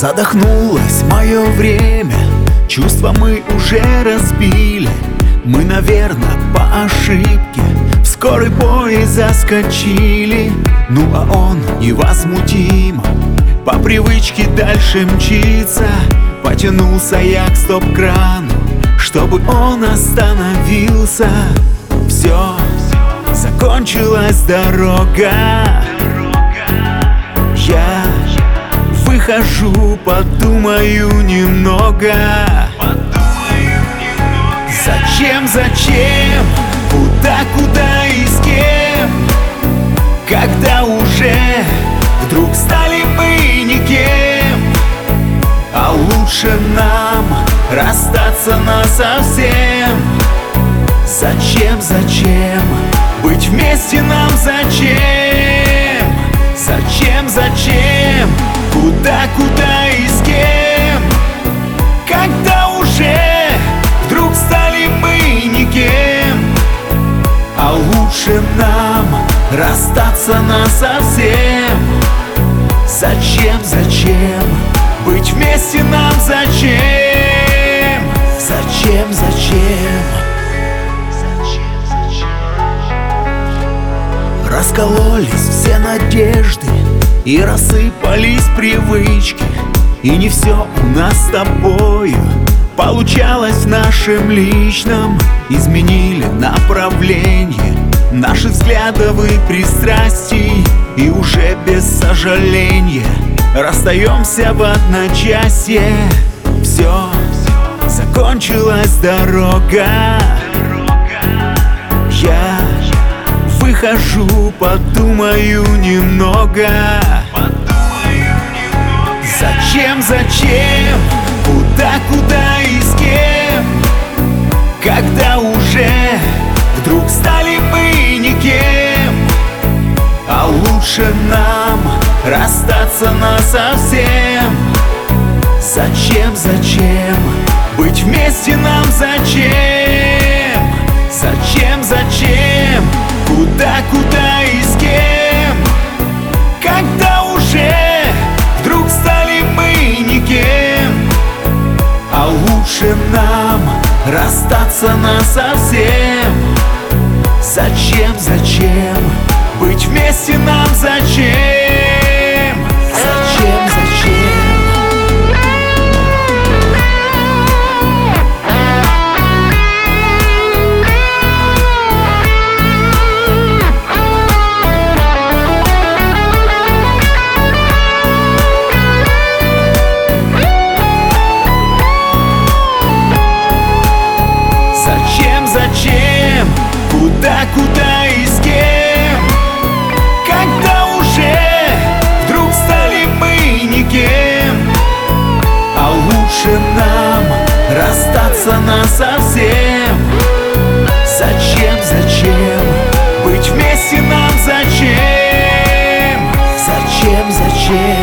Задохнулось мое время, чувства мы уже разбили. Мы, наверное, по ошибке в скорый поезд заскочили. Ну а он невозмутимо по привычке дальше мчится. Потянулся я к стоп-крану, чтобы он остановился. Все, закончилась дорога. Я выхожу, подумаю немного. Зачем, куда и с кем, когда уже вдруг стали мы никем? А лучше нам расстаться насовсем. Зачем быть вместе нам? Зачем, куда и с кем, когда уже вдруг стали мы никем? А лучше нам расстаться насовсем. Зачем быть вместе нам? Зачем? Раскололись все надежды и рассыпались привычки. И не все у нас с тобою получалось в нашем личном. Изменили направление наших взглядов и пристрастий, и уже без сожаления расстаемся в одночасье. Все, закончилась дорога. Я выхожу, подумаю немного. Зачем, куда и с кем, когда уже вдруг стали мы никем? А лучше нам расстаться насовсем. Зачем быть вместе нам? Зачем, куда и с кем, когда уже вдруг стали мы никем? А лучше нам расстаться насовсем. Зачем быть вместе нам? Зачем, куда и с кем, когда уже вдруг стали мы никем? А лучше нам расстаться насовсем. Зачем быть вместе нам? Зачем?